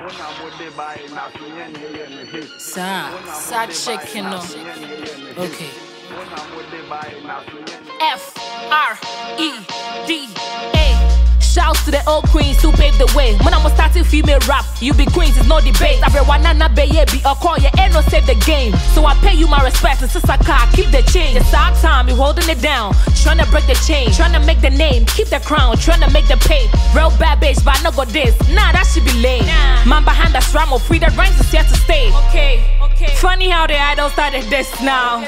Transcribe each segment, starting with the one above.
Sa chicken no. Okay. F-R-E-D-A. Shouts to the old queens who paved the way. When I'm starting female rap, you be queens, it's no debate. Everyone na baby, or call you ain't no save the game. So I pay you my respect, and since I can't keep the change. It's our time, you holding it down, trying to break the chain, trying to make the name, keep the crown, trying to make the pay. Real bad bitch, but I no go this. Nah, that should be lame. Man behind the strum of free, that rhymes is here to stay. Okay. Funny how the idol started this now.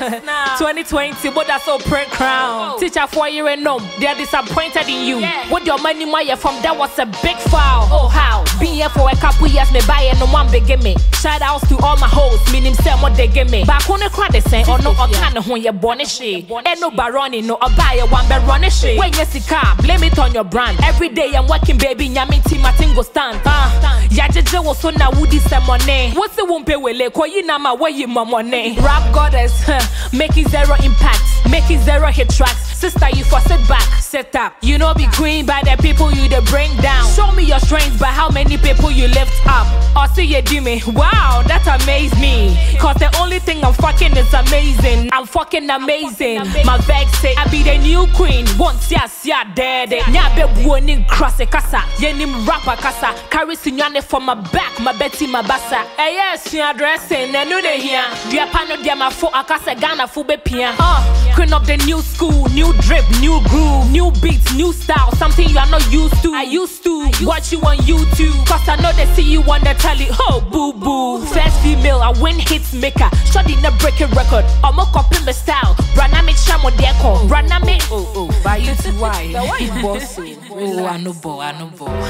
2020, but that's so print crown. Teacher 4 year and no, they are disappointed in you. With your money, my from that was a big foul. Oh how? Been here for a couple years, me buy and no one big me. Shout outs to all my hoes, meaning say what they give me. Back on the crowd they say, oh no, I can't when you're born a shit. Ain't no baroni, no I buy a one bed run a shit. When you see car, blame it on your brand. Every day I'm working, baby, nyami team my thing go stand. Ya jeje was so na woody some money. What's the won't pay with like you na my way you my money. Rap goddess, making zero impact, making zero hit tracks. Sister, you for sit back, set up. You know be queen by the people you the bring down. Show me your strength by how many people you lift up. Or see you do me. Wow, that amazed me. Cause the only thing I'm fucking is amazing. I'm fucking amazing. My vex say I be the new queen. Once yes, yeah, dead. Nyabe buoning cross a casa. Yenim rapper casa. Carry sinyane for my back, my Betty, my bassa. Eh yes, you dressing, and no they here. Dia pano dia ma fo akasa Ghana fube pia. Queen of the new school, new drip, new groove, new beats, new style, something you are not used to. I used to watch you on YouTube, cause I know they see you on the telly. Oh boo boo. First female, I win hits maker. Shorty na breaking record. I'm a copy my style. Branami chamo deco. Branami. Oh, by you to why? You bossy. Oh, I know bo. I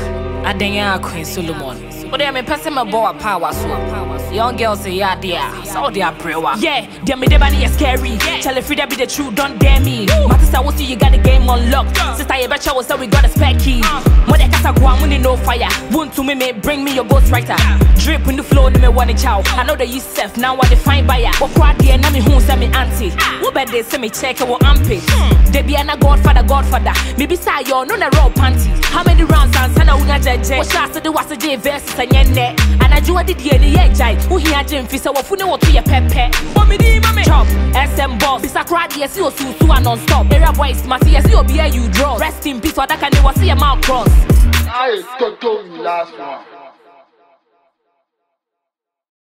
think I'm Queen Solomon. But they me person my boy power so. Young girls say yeah dear. So they are brewa. Yeah, they me body is scary. Tell if that be the truth, don't dare me. My sister will see you got the game unlocked. Sister, you betcha was so we got a spare key. When they cast a go, I'm winning no fire. Won't to me, bring me your ghostwriter. Drip in the flow, me want a chow. I know that you self, now I define buyer. What crowd there, now me who send me auntie. What bad they say me check it, what armpit. They be a godfather. Maybe say yo, no na raw panties. How many rounds and sana una jeje? What shots to do was a J versus a yenne. And I do what did ye the jai. Who he had Jim Fisa, what fune what to your pepe. Mommy, chop, SM boss. Bisa crowd, yes, you so non-stop. Area boys, my yes, you'll be a you draw. Rest in peace, or that can never see a mouth cross. I told you last one.